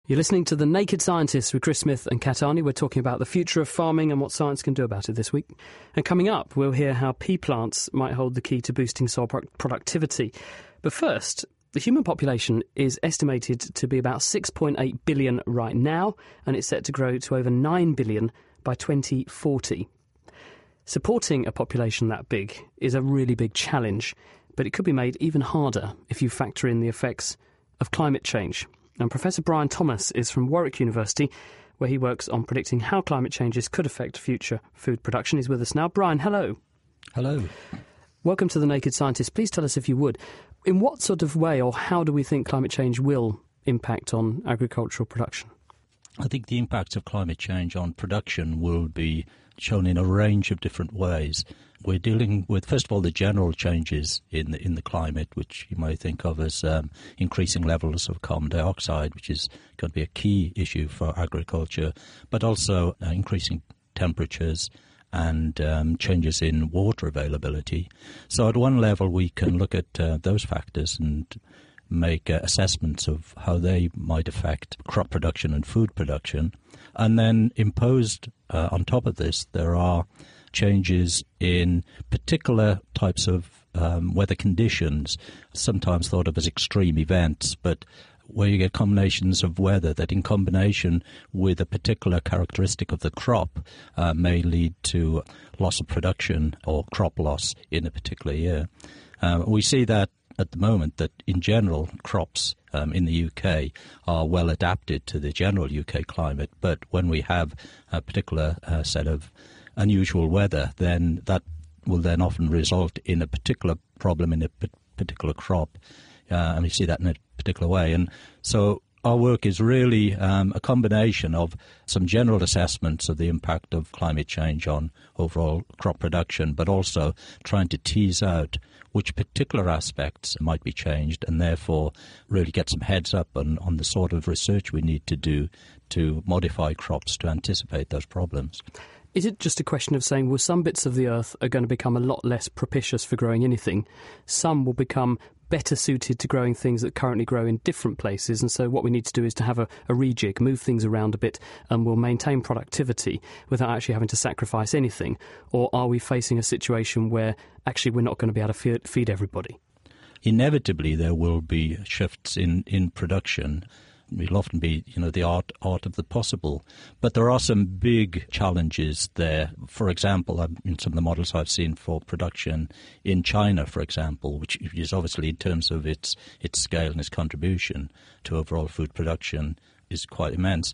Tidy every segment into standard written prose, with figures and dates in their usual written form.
You're listening to The Naked Scientists with Chris Smith and Kat Arney. We're talking about the future of farming and what science can do about it this week. And coming up, we'll hear how pea plants might hold the key to boosting soil productivity. But first, the human population is estimated to be about 6.8 billion right now, and it's set to grow to over 9 billion by 2040. Supporting a population that big is a really big challenge, but it could be made even harder if you factor in the effects of climate change. And Professor Brian Thomas is from Warwick University, where he works on predicting how climate changes could affect future food production. He's with us now. Brian, hello. Hello. Welcome to The Naked Scientist. Please tell us, if you would, in what sort of way or how do we think climate change will impact on agricultural production? I think the impact of climate change on production will be shown in a range of different ways. We're dealing with, first of all, the general changes in the climate, which you might think of as increasing levels of carbon dioxide, which is going to be a key issue for agriculture, but also increasing temperatures and changes in water availability. So at one level, we can look at those factors and make assessments of how they might affect crop production and food production. And then imposed on top of this, there are changes in particular types of weather conditions, sometimes thought of as extreme events, but where you get combinations of weather that in combination with a particular characteristic of the crop may lead to loss of production or crop loss in a particular year. We see that at the moment that in general crops in the UK are well adapted to the general UK climate, but when we have a particular set of unusual weather, then that will then often result in a particular problem in a particular crop, and we see that in a particular way. And so our work is really a combination of some general assessments of the impact of climate change on overall crop production, but also trying to tease out which particular aspects might be changed and therefore really get some heads up on the sort of research we need to do to modify crops to anticipate those problems. Is it just a question of saying, well, some bits of the earth are going to become a lot less propitious for growing anything, some will become better suited to growing things that currently grow in different places, and so what we need to do is to have a rejig, move things around a bit, and we'll maintain productivity without actually having to sacrifice anything? Or are we facing a situation where actually we're not going to be able to feed everybody? Inevitably there will be shifts in production. It'll often be, the art of the possible. But there are some big challenges there. For example, in some of the models I've seen for production in China, for example, which is obviously in terms of its scale and its contribution to overall food production is quite immense.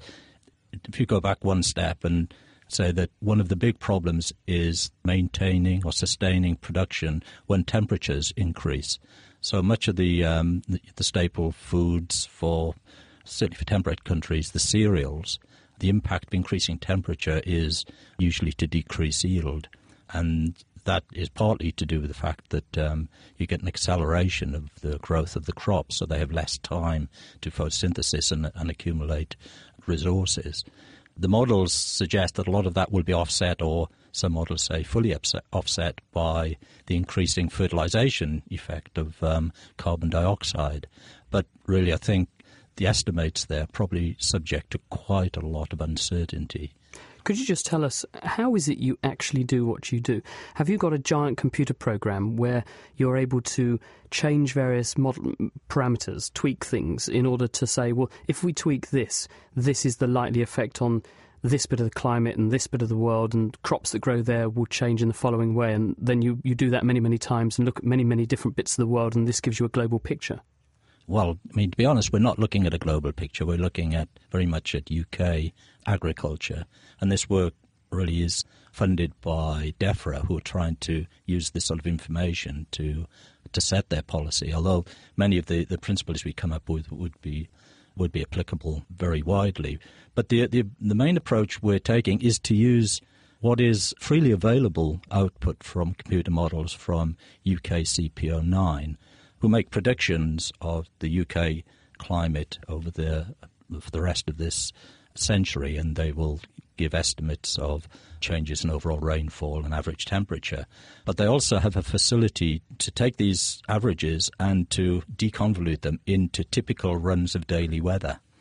If you go back one step and say that one of the big problems is maintaining or sustaining production when temperatures increase. So much of the staple foods certainly for temperate countries, the cereals, the impact of increasing temperature is usually to decrease yield. And that is partly to do with the fact that you get an acceleration of the growth of the crops, so they have less time to photosynthesis and accumulate resources. The models suggest that a lot of that will be offset, or some models say fully offset, by the increasing fertilization effect of carbon dioxide. But really, I think the estimates there are probably subject to quite a lot of uncertainty. Could you just tell us, how is it you actually do what you do? Have you got a giant computer program where you're able to change various model parameters, tweak things, in order to say, well, if we tweak this is the likely effect on this bit of the climate and this bit of the world, and crops that grow there will change in the following way, and then you do that many, many times and look at many, many different bits of the world, and this gives you a global picture? Well, to be honest, we're not looking at a global picture. We're looking at very much at UK agriculture. And this work really is funded by DEFRA, who are trying to use this sort of information to set their policy, although many of the principles we come up with would be applicable very widely. But the main approach we're taking is to use what is freely available output from computer models from UK CP09, who make predictions of the UK climate over the rest of this century, and they will give estimates of changes in overall rainfall and average temperature. But they also have a facility to take these averages and to deconvolute them into typical runs of daily weather.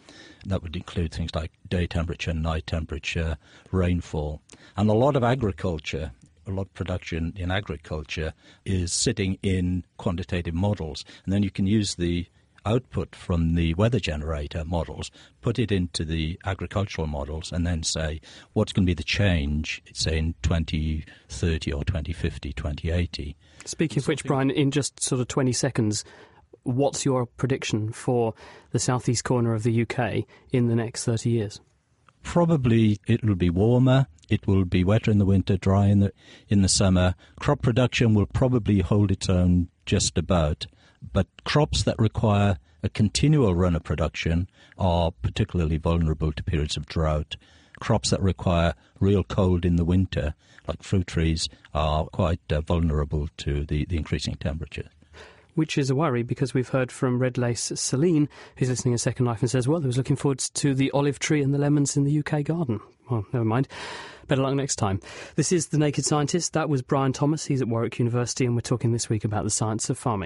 That would include things like day temperature, night temperature, rainfall. And a lot of production in agriculture is sitting in quantitative models. And then you can use the output from the weather generator models, put it into the agricultural models, and then say what's going to be the change, say, in 2030 or 2050, 2080. Speaking of which, Brian, in just sort of 20 seconds, what's your prediction for the southeast corner of the UK in the next 30 years? Probably it will be warmer, it will be wetter in the winter, dry in the summer. Crop production will probably hold its own just about, but crops that require a continual run of production are particularly vulnerable to periods of drought. Crops that require real cold in the winter, like fruit trees, are quite vulnerable to the increasing temperature. Which is a worry, because we've heard from Red Lace Celine, who's listening to Second Life and says, well, he was looking forward to the olive tree and the lemons in the UK garden. Well, never mind. Better luck next time. This is The Naked Scientist. That was Brian Thomas. He's at Warwick University, and we're talking this week about the science of farming.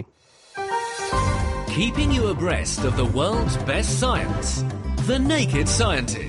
Keeping you abreast of the world's best science. The Naked Scientist.